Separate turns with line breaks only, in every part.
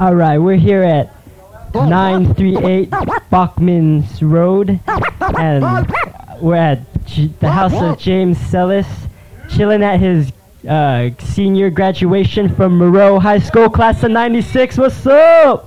Alright, we're here at 938 Bachman's Road, and we're at the house of James Sellis, chilling at his senior graduation from Moreau High School, class of 96. What's up?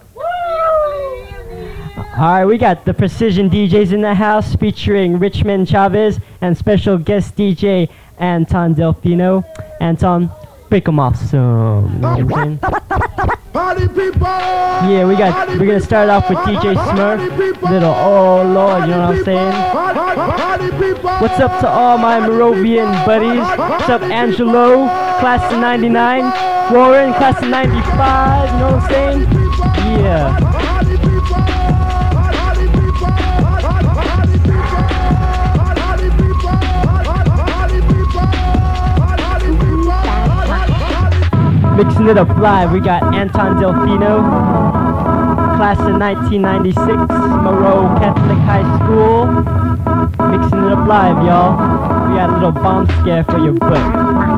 Alright, we got the Precision DJs in the house, featuring Richmond Chavez and special guest DJ Anton Delfino. Anton, break 'em off some. You know what I'm saying?
Party people!
Yeah, we're gonna start off with DJ Smurf, little oh lord, you know what I'm saying? What's up to all my Moravian buddies? What's up Angelo, class of 99, Warren, class of 95, you know what I'm saying? Yeah. Mixing it up live, we got Anton Delfino, class of 1996, Moreau Catholic High School. Mixing it up live, y'all. We got a little bomb scare for your butt.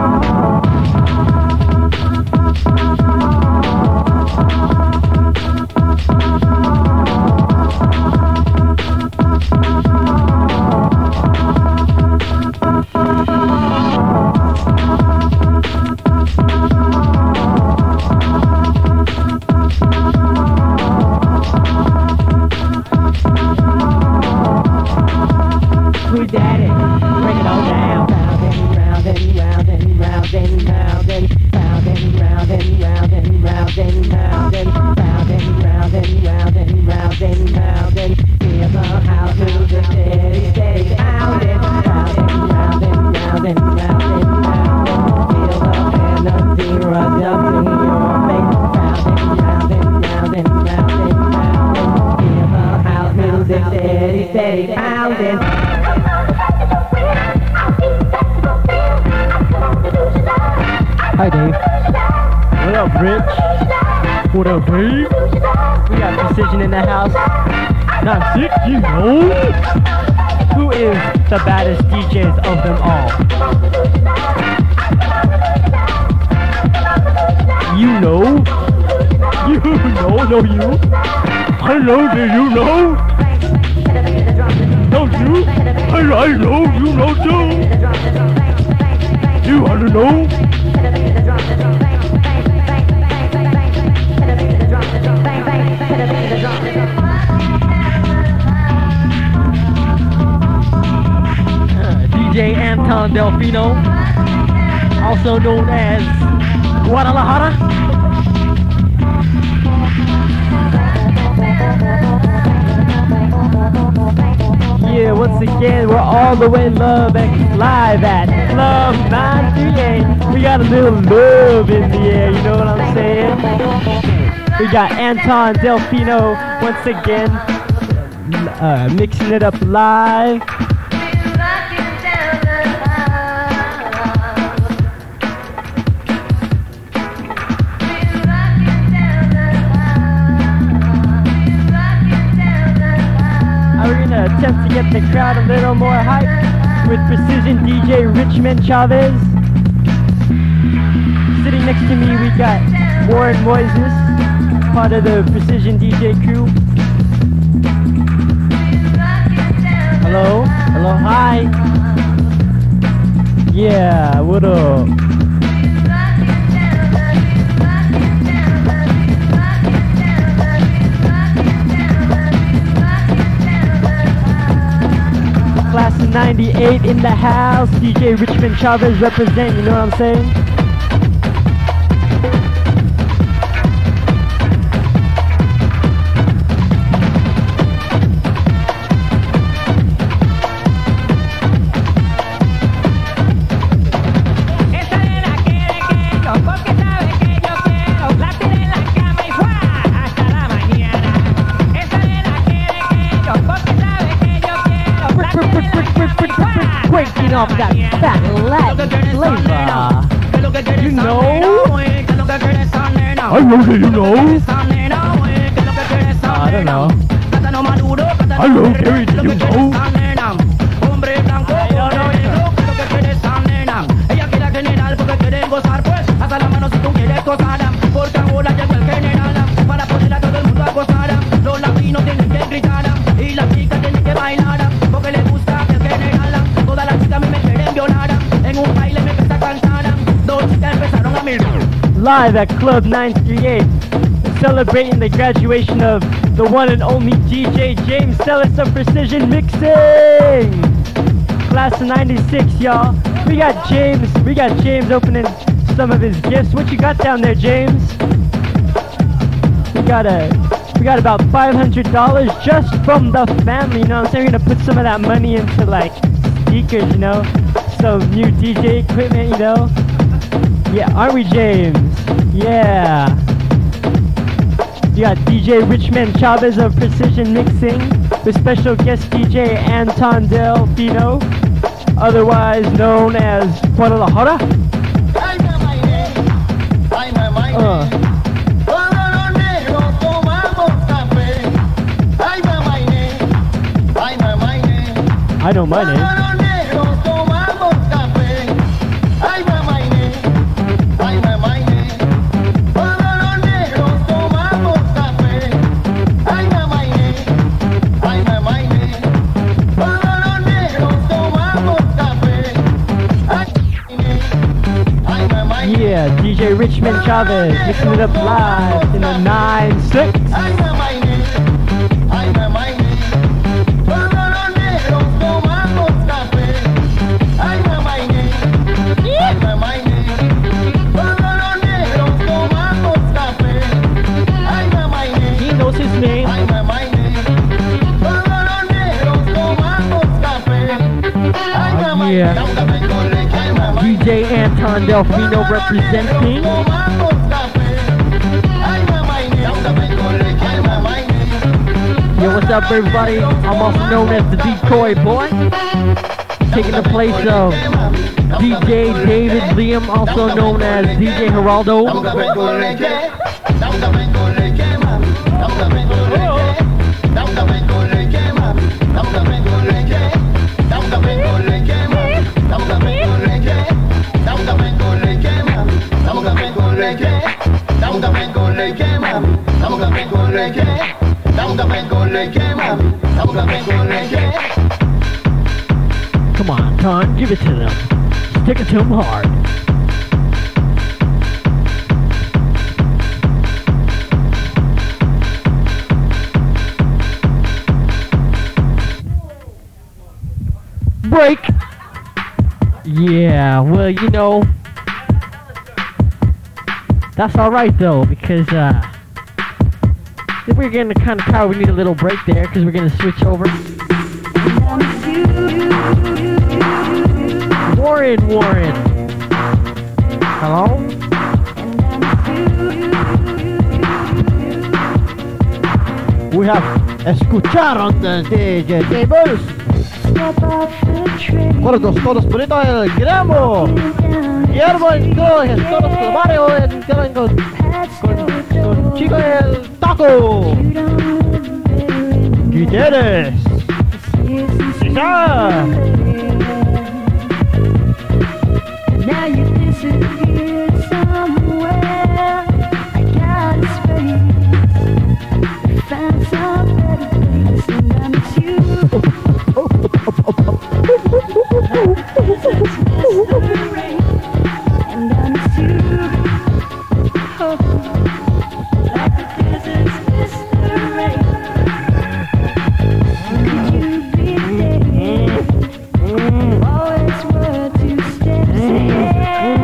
Hi Dave. What up Rich? What up Dave? We got Precision in the house. 96, you know? Who is the baddest DJs of them all? You know? You know, no you? Hello, do you know? Don't you? I know, you know too. You wanna know? DJ Anton Delfino, also known as Guadalajara. Yeah, once again, we're all the way live at Club 938. We got a little love in the air, you know what I'm saying? We got Anton Delfino once again, mixing it up live. Attempt to get the crowd a little more hype with Precision DJ Richmond Chavez. Sitting next to me we got Warren Moises, part of the Precision DJ crew. Hello? Hello, hi. Yeah, what up? Class of 98 in the house, DJ Richmond Chavez represent, you know what I'm saying? Breaking off that fat Latin flavor. You know? I know that you know. I don't know. Hello, Gary, do you know? Hasta la mano si tú quieres gozar, porque ahora llegó el general para
gozaran, los latinos tienen que gritaran y las chicas tienen que bailaran, porque les gusta que generalan, todas las chicas a mí me quieren violaran, en un baile me empecé a cantaran, dos chicas empezaron a mirar.
Live at Club 938, celebrating the graduation of the one and only DJ James Sellis of Precision Mixing. Class of 96, y'all. We got James opening some of his gifts. What you got down there, James? We got about $500 just from the family, you know what I'm saying? We're gonna put some of that money into like speakers, you know, some new DJ equipment, you know. Yeah, aren't we, James? Yeah. You got DJ Richmond Chavez of Precision Mixing with special guest DJ Anton Delfino, otherwise known as Guadalajara. I know my name. Yeah, DJ Richmond Chavez mixing it up live in the 9-6. He knows his name. Yeah. DJ Anton Delfino representing. Yo, what's up, everybody? I'm also known as the Decoy Boy, taking the place of DJ David Liam, also known as DJ Geraldo. Come on, Con, give it to them. Stick it to them hard. Break. Yeah, well, you know, that's alright though, because if we're getting kind of tired, we need a little break there, because we're going to switch over. Warren. Hello? We have escucharon de DJ James. Gordos, todos poniendo el Guillermo en todos los barrios, con chico del taco. Guilleres.
Now you disappeared somewhere. I got a space. Found some better place, and I miss you. And I miss you. Like the deserts miss the rain. Could you be there? Always were two steps ahead.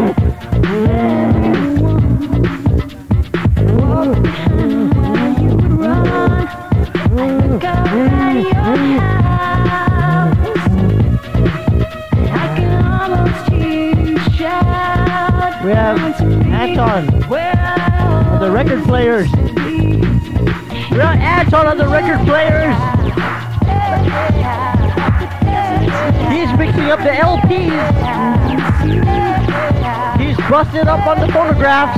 Walk behind while you would run. I look up at your house. I can almost hear you shout.
We have Anton on the record players. We have Anton on the record players. He's mixing up the LPs. He's busted up on the phonographs.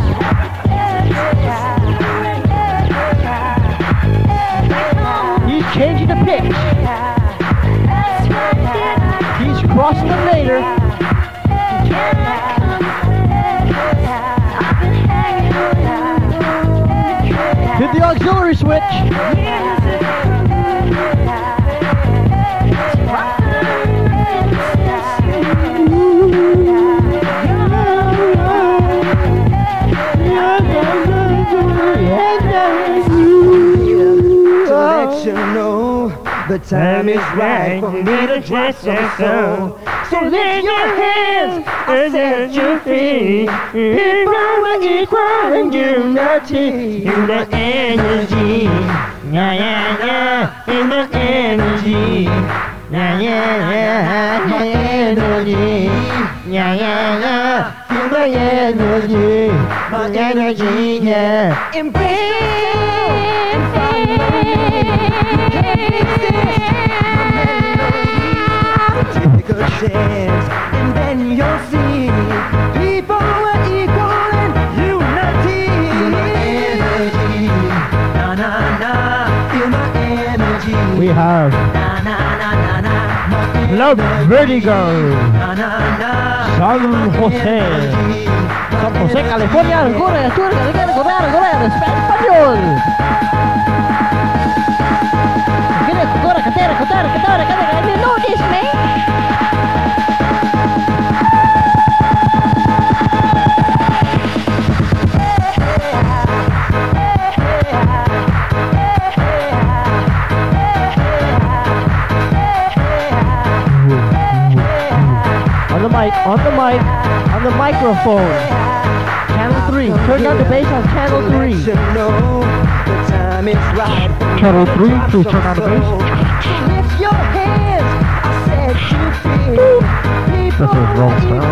He's changing the pitch. He's crossing the fader. To the auxiliary switch.
To let you know the time is right for me to dress your soul. So lift your hands and set you free. Equal with equal and unity. In the energy, yeah, yeah, yeah. In the energy, yeah, yeah, yeah. My energy, yeah, yeah, yeah. Feel my energy, my energy, yeah. Take a chance, and then you'll see people are equal and unity. Feel my energy, na na na. Feel my energy.
We have
Na na na na na.
Love Vertigo,
Na na na.
San José, California, Corea, español.
You know this, man.
On the microphone. Channel 3. Turn down the bass on channel 3.
You know the time is right.
Channel 3, please turn down the bass.
Lift your hands, I said you feel. People
This is wrong sound.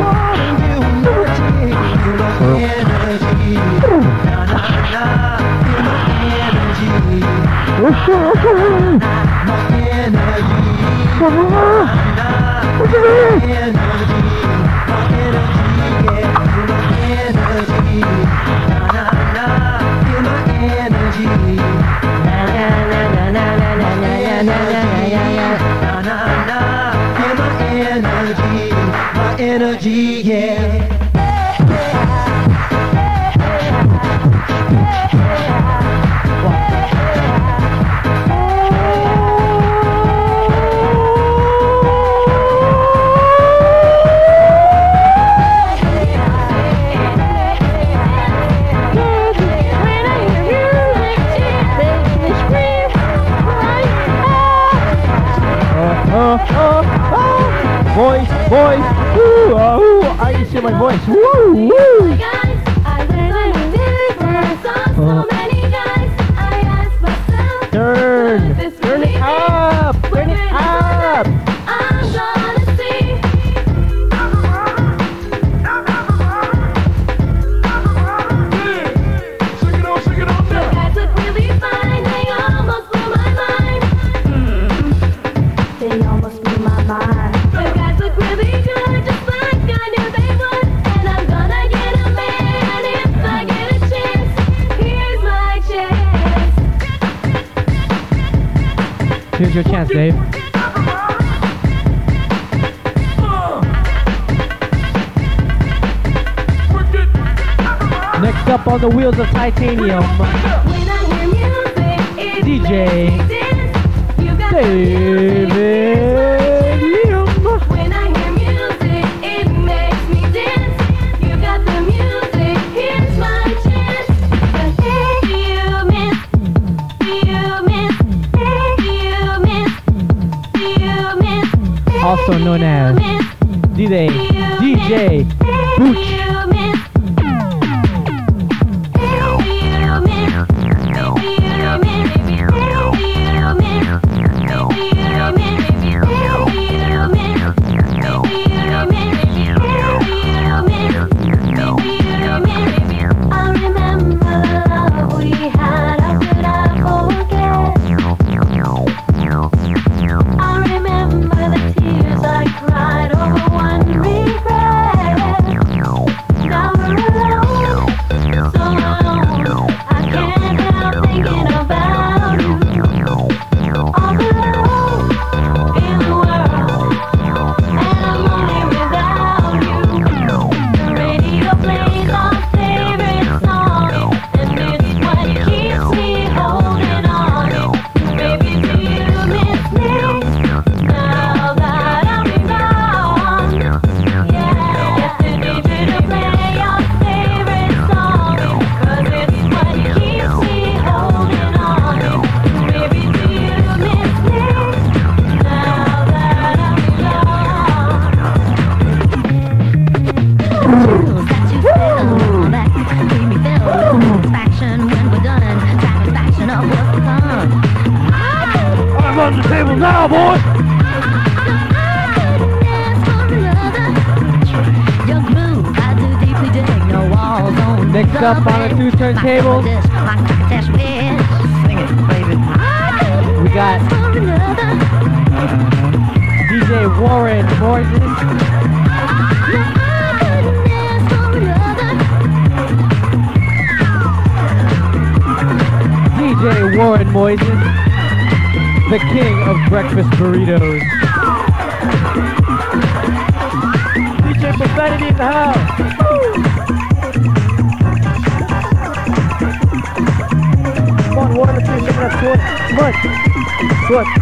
Energy, yeah.
Voice, woo, I can see my voice, woo, woo. Turn it up, turn it up. Here's your chance, Dave. Next up on the wheels of titanium, DJ David Young.
When I hear music, it makes me dance. You got the music, here's my chance.
Also known as DJ Booch. the table now, boy! Next up on the 2 turntable,
Sing it, baby.
we got DJ Warren Morgan. DJ Warren Moisen, the king of breakfast burritos. DJ Profanity in the house. Come on, Warren, let's do some of that sweat. Come on. Sweat.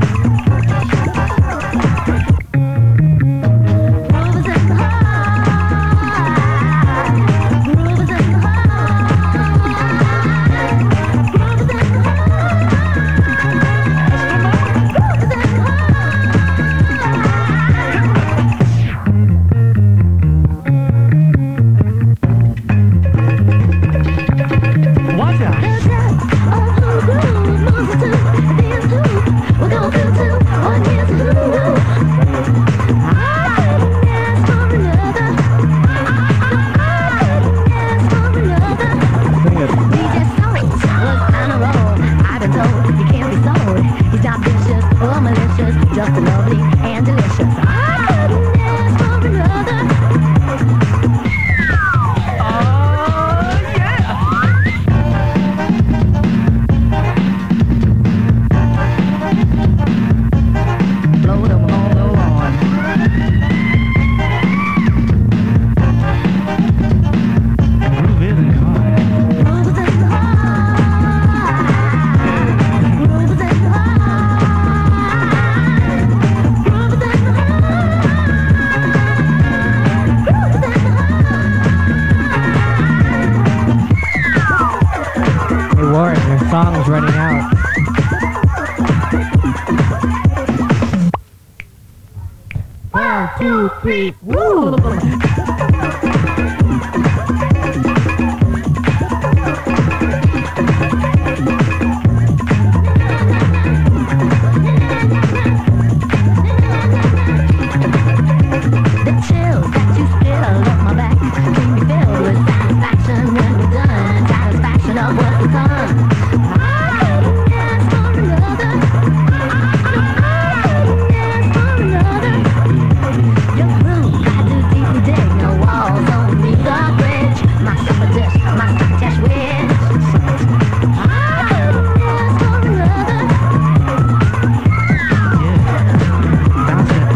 Just lovely and delicious. I couldn't ask for another. Blow them on the lawn.
Groove is high.
Groove is high. Groove is high.
Hey Warren, your song's running out. One, two, three, woo!
The chills that you spill up my back keep me filled with satisfaction when we're done. Satisfaction of what's to come. I couldn't ask for another. I couldn't ask for another. Your groove, I do deeply dig. No walls, only the bridge. My supper dish, my succotash wish. I couldn't ask for another.
Bounce it.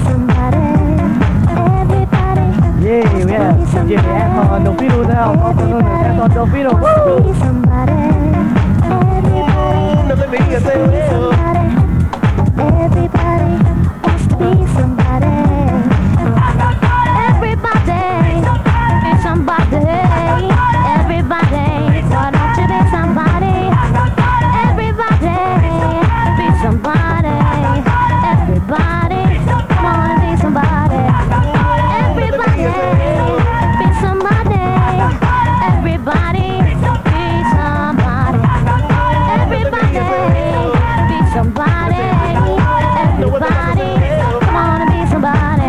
Yeah, we have DJ Anton Delfino in the house, also known as Anton Delfino. Woo!
Let me hear say well.
Everybody wants to be somebody. Everybody be somebody. Everybody, why don't you be somebody? Everybody be somebody. Everybody wanna be somebody. Everybody be somebody. Everybody be somebody. Everybody be somebody. Everybody wanna be somebody.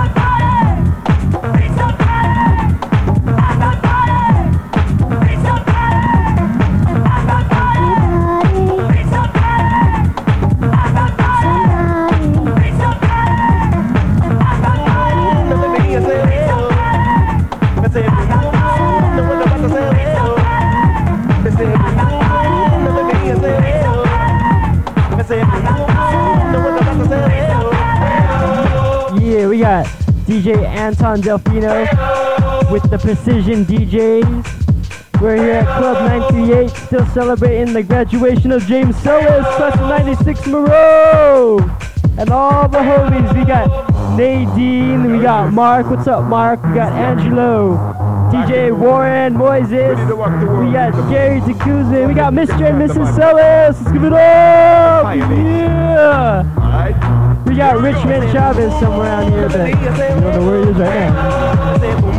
Yeah, we got DJ Anton Delfino with the Precision DJs. We're here at Club 938, still celebrating the graduation of James Solis, class of 96 Moreau. And all the homies, we got Nadine, we got Mark, what's up Mark? We got Angelo, DJ Warren, Moises, we got Jerry D'Couza, we got Mr. and Mrs. Solis, let's give it up! Yeah! We got Richmond Chavez somewhere around here, but you don't know where he is right now.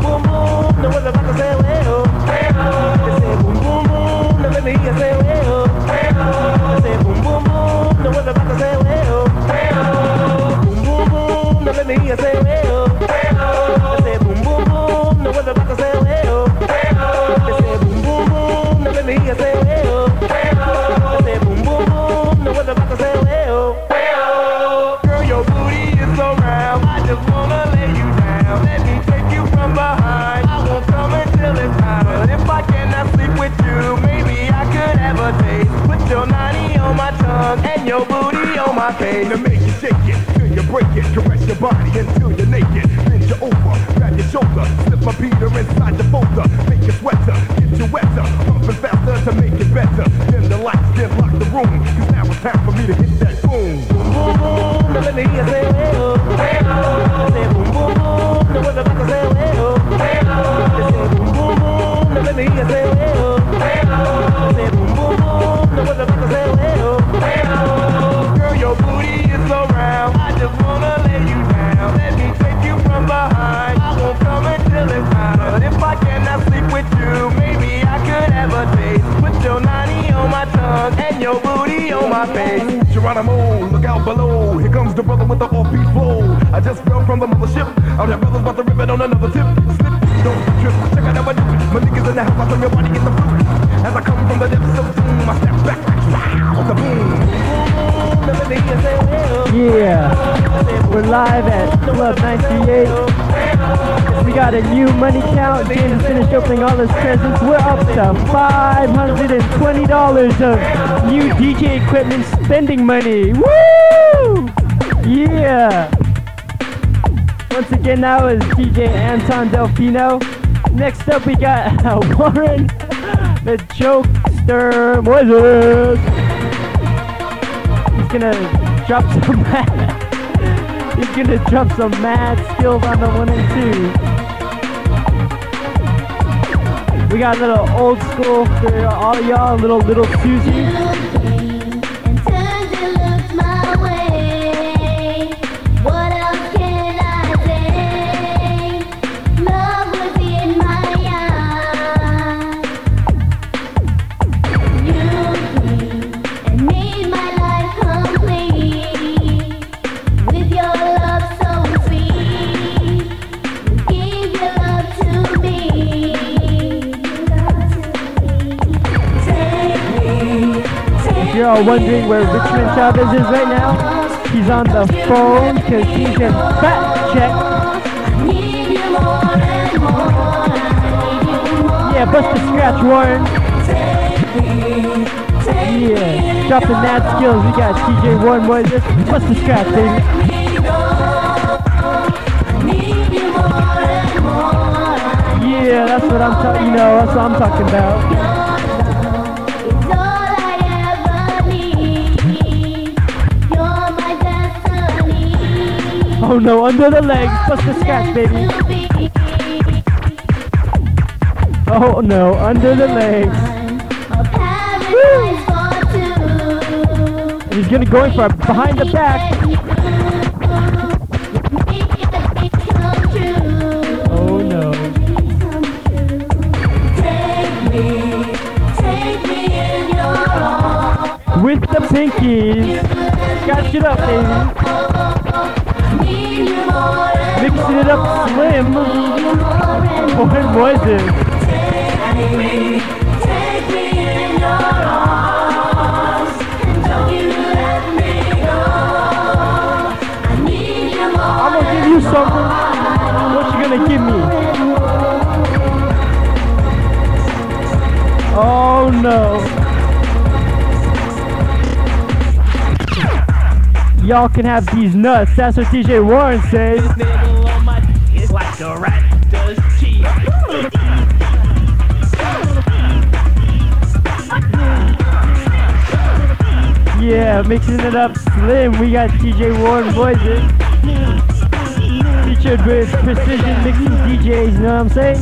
And your booty on my face. To make you shake it, till you break it, caress your body until you're naked. Bend you over, grab your shoulder, slip my beater inside the folder, make you sweater, get you wetter, pumping faster to make it better. Then the lights get lock the room, 'cause now it's time for me to hit that boom. Boom, boom, boom, now let me hear you say well. Say boom, boom, boom, now what about to say well. Say boom, boom, boom, now let me hear you say well. Say boom, boom, boom, now what about to say well. Girl, your booty is so round, I just wanna lay you down. Let me take you from behind, I won't come until it's time. But if I cannot sleep with you, maybe I could have a taste. Put your 90 on my tongue and your booty on my face. Geronimo, look out below, here comes the brother with the offbeat flow. I just fell from the mothership, out there brothers about to rip it on another tip. Slip, don't trip, check out how I do it. My niggas in the house, I turn your body in the fruit. As I come from the depths of doom, I step back, wow, the boom.
Yeah, we're live at Club 938. We got a new money count. James finished opening all his presents. We're up to $520 of new DJ equipment spending money. Woo! Yeah! Once again, that was DJ Anton Delfino. Next up, we got Warren, the jokester Moises. He's gonna drop some mad skills on the 1 and 2. We got a little old school for all y'all, little Susie. You're all wondering where Richmond Chavez is right now? He's on the phone because he can fact check. Yeah, bust the scratch, Warren. Yeah, drop the mad skills. We got TJ Warren Moises. Bust the scratch, baby. I'm talking about.
It's all I ever need. You're my destiny.
Oh no, under the legs, bust the scratch, baby. Oh no, under the legs. And he's gonna go in for behind the back. Oh no. With the pinkies. Scratch it up, baby. Mixing it up slim. What was it?
Take me in your arms. Don't you let me go. I need you more.
I'm gonna give you something. What you gonna give me? Oh no. Y'all can have these nuts. That's what DJ Warren says.
It's like the rat does cheese.
Yeah, mixing it up slim. We got DJ Warren voices. Featured with precision mixing DJs, you know what I'm saying?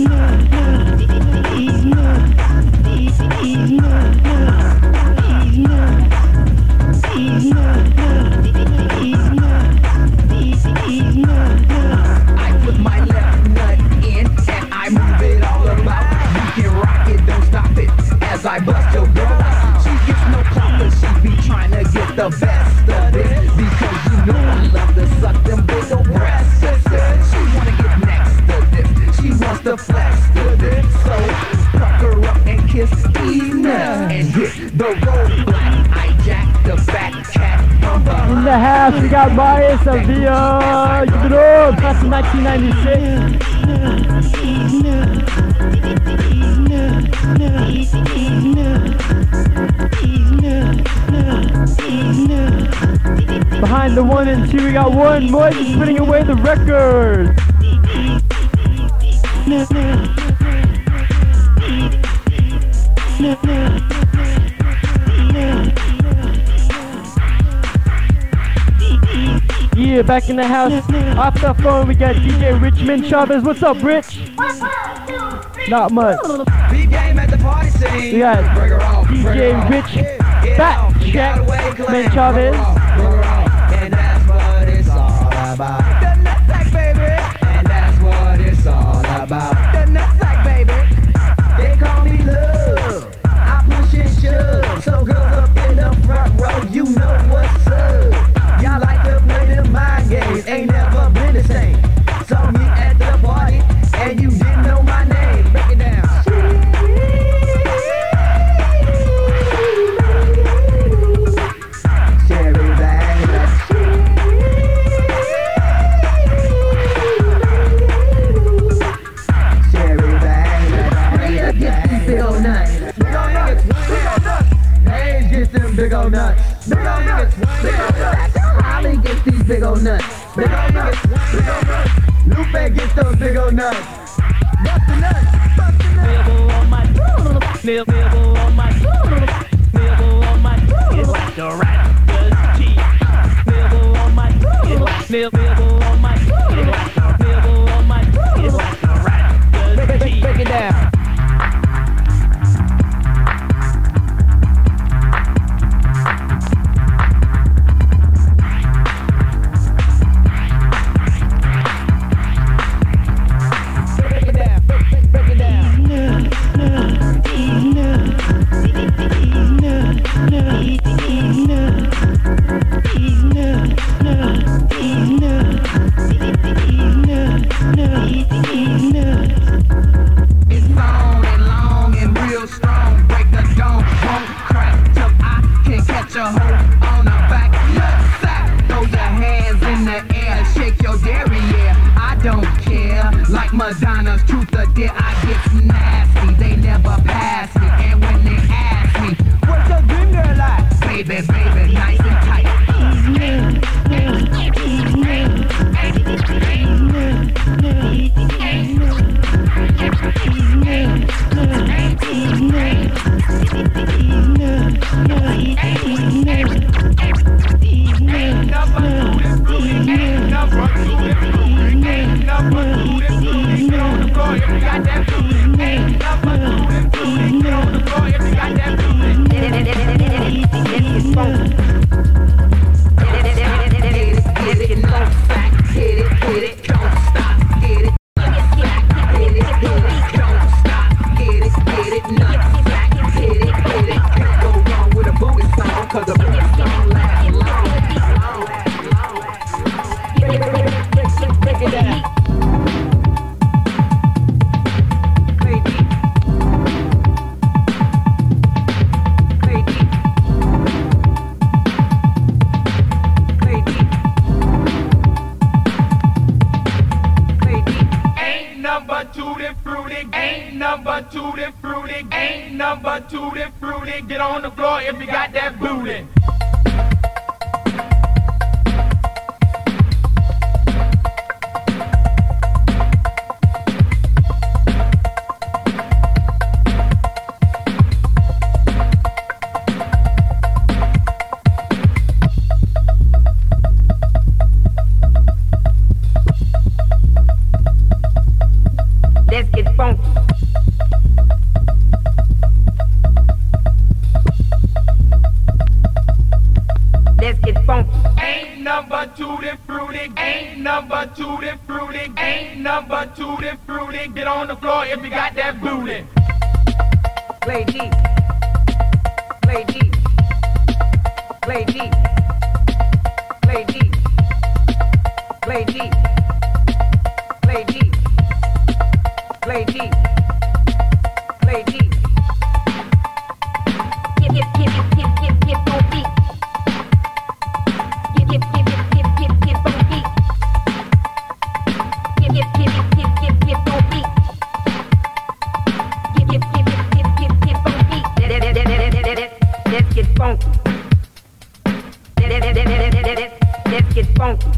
I put my left nut in and I move it all about. You can rock it, don't stop it as I bust your girl. She gets no clout, she be trying to get the best of it. Because you know I love to suck them big old breasts. She wanna get next to this, she wants to flex to this. So fuck her up and kiss these nuts and hit the roadblock. I jack the fat cat from behind.
In the house, we got Marius Avia. Give it up, class of 1996. Behind the 1 and 2, we got Warren Moises putting away the record. Yeah, back in the house. Off the phone, we got DJ Richmond Chavez. What's up, Rich? Not much.
Big game at the party scene.
We got
Bring her on, bring her
DJ
on.
Rich
Get
Fat
on, you
Check
gotta wait, Glenn.
Man Chavez.
Bring her on, and that's what it's all about. The nutsack, baby. And that's what it's all about. The nutsack, baby. They call me love. I push and shove. So girls up in the front row, you know what's up. Y'all like to play them mind games. Ain't never been the same. Saw me at the party, and you didn't know my name. Break it down. Cherry baby. Cherry baby. Get these big old nuts. Big old nuts. Big old nuts. Hey, get them big old nuts. Big old nuts. Big old nuts. Holly gets these big old nuts. Big old nuts. Big old nuts. Lupe gets those big old nuts. Bust the nuts. Bust the nuts.
Nibble on my, nibble on my, nibble on my. It's like the rat does cheese. Nibble on my, it's like nibble on my, it's like nibble on my, it's like the rat does cheese.
Break it down. Break it down. Break it down. It's long and long and real strong. Break the dome, won't crack till I can catch a hold on the back. Nutsack, throw your hands in the air, shake your derriere. I don't care, like Madonna's truth or dare. I get nasty, they never pass me. And when they ask me, what's your dream girl like? Baby, baby, nice and tight.
than fruity. Ain't number two than fruity. Ain't number two than fruity. Get on the floor if you got that booty.
Let's get funky. Let's get funky.
Ain't number two than fruity. Ain't number two than fruity. Ain't number two than fruity. Get on the floor if you got that booty.
Play deep. Play deep. Play deep. Play deep. Play deep. Play deep. Play deep. Play deep. Get on beat. Get on beat. Get on beat. Let's get funky. Let's get funky.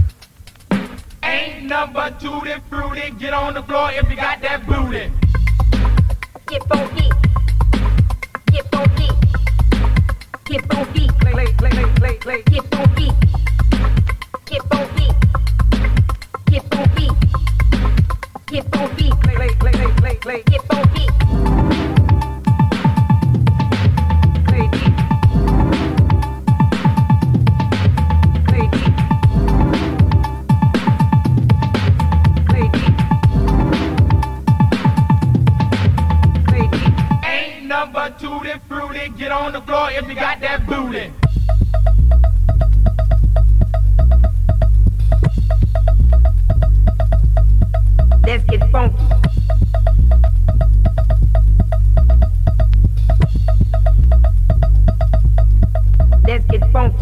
Ain't number two than fruity. Get on the floor if you got that booty.
Get funky. Get funky. Get funky. Play. Get funky. Get funky. Get funky. Get funky. Play. Get funky. Play deep. Play deep. Play deep. Play deep.
Ain't number two than fruity. Get on the floor if you got that booty.
Let's get funky. Let's get funky.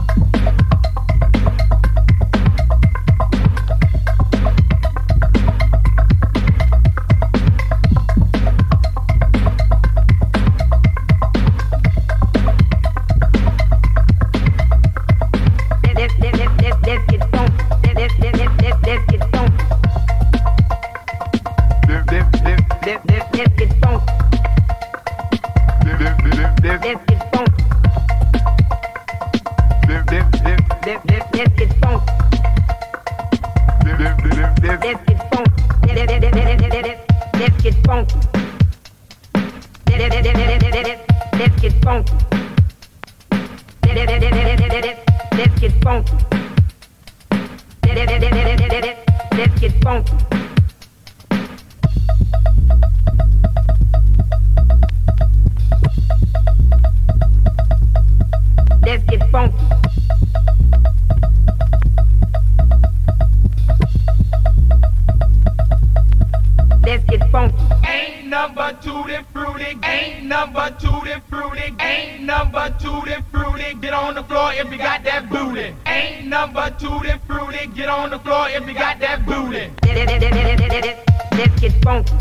Let's get funky. Let's get funky. Let's get funky. Let's get funky. Let's get funky. Let's get funky. Let's get funky. Let's get funky. Let's get funky. Let's get funky. Let's get funky. Let's get funky.
Ain't number two than fruity. Ain't number two than fruity. Ain't number two than fruity. Get on the floor if you got that booty. Ain't number two than fruity. Get on the floor if you got that booty.
Let's get funky.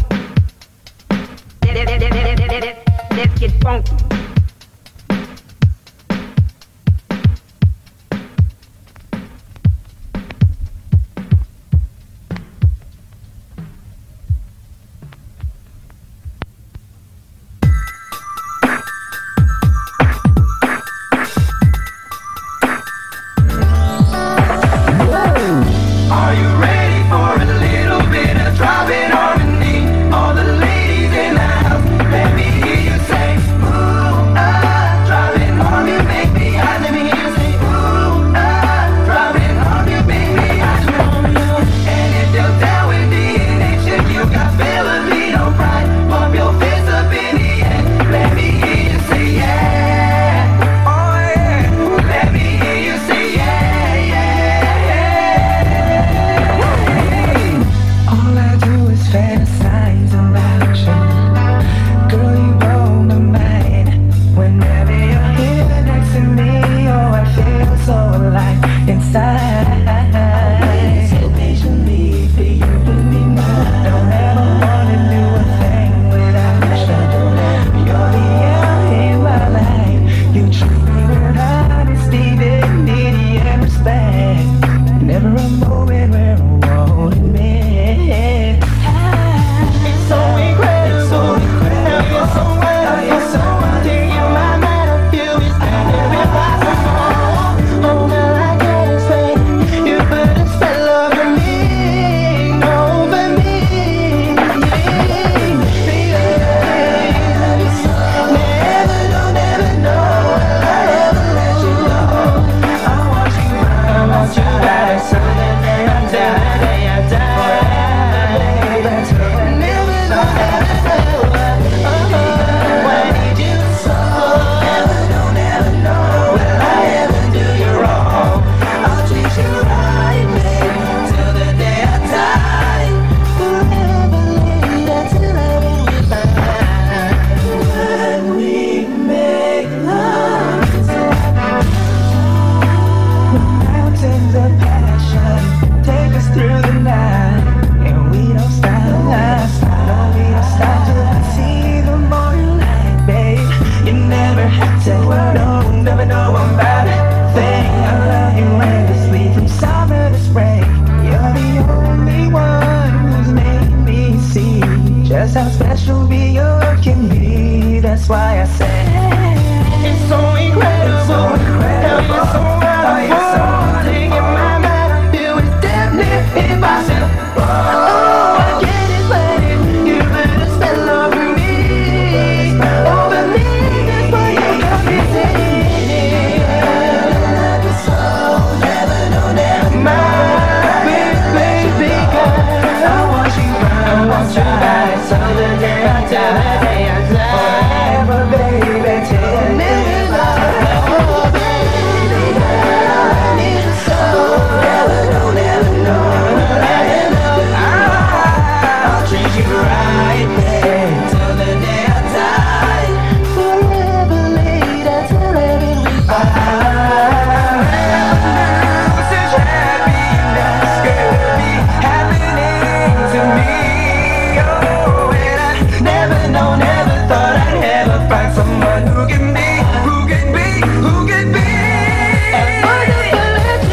Let's get funky.
Are you ready for a little bit of driving harmony? All the ladies in the house, let me hear you say, ooh, driving harmony, make me hot. Let me hear you say, ooh, driving harmony, make me hot. And if you're down with DNH, if you got felony, don't cry. Pump your fists up in the air. Let me hear you say, yeah. Oh, yeah. Let me hear you say, yeah. All I do is fast.
Just how special you can be. That's why I say it's so incredible. How you're so wonderful. Taking my mind, it was definitely impossible. Oh, I can't explain. You put a spell over me. Over me, that's why you got me singing. Never so, never, no, never. My baby girl, I want you right, I want you right. So the day I die, forever, baby, till the living life. Oh, baby girl, I need you so. Never know, never know. I'll treat you right, babe, till the day I die. Forever, later, till living such happiness could be happening to me. Never thought I'd ever find someone who can be, who can be, who can be. And wonderful and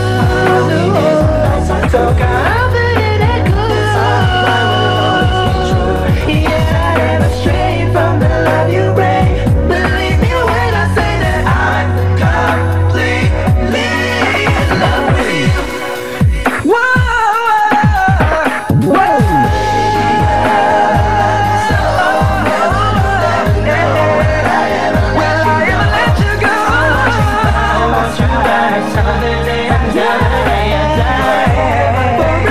true. So confident and cool. Yeah, I am straight from the love you bring. Believe me when I say that I'm completely in love with you. Whoa, whoa. Forever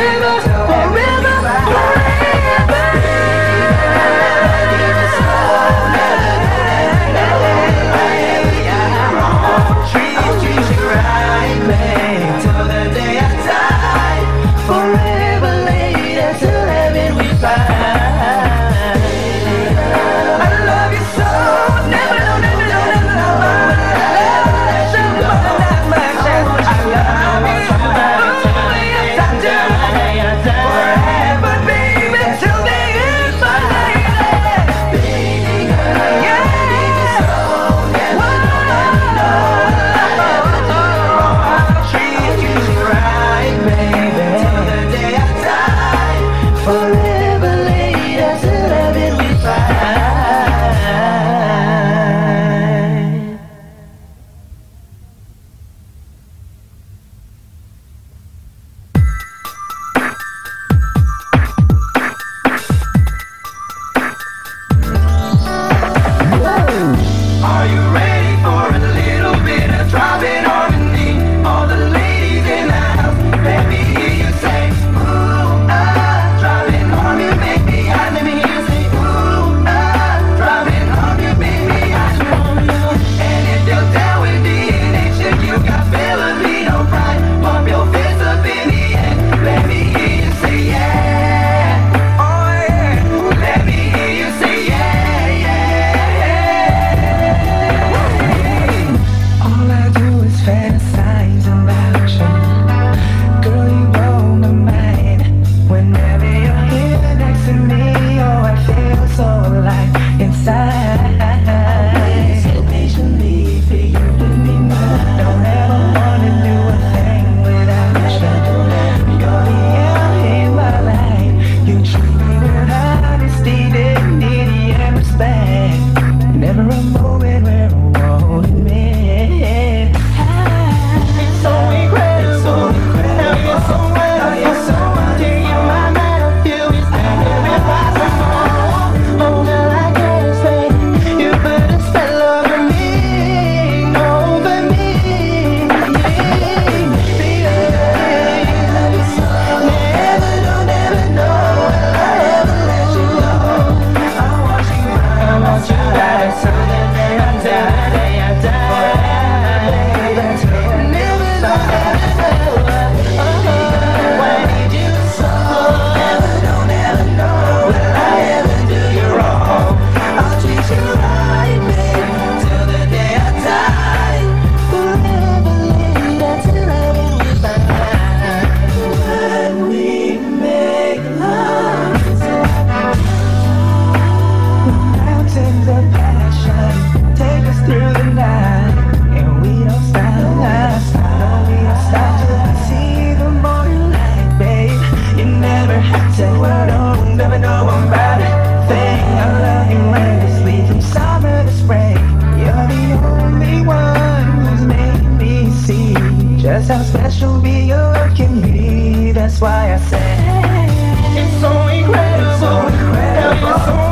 why I say it's so incredible. It's so incredible.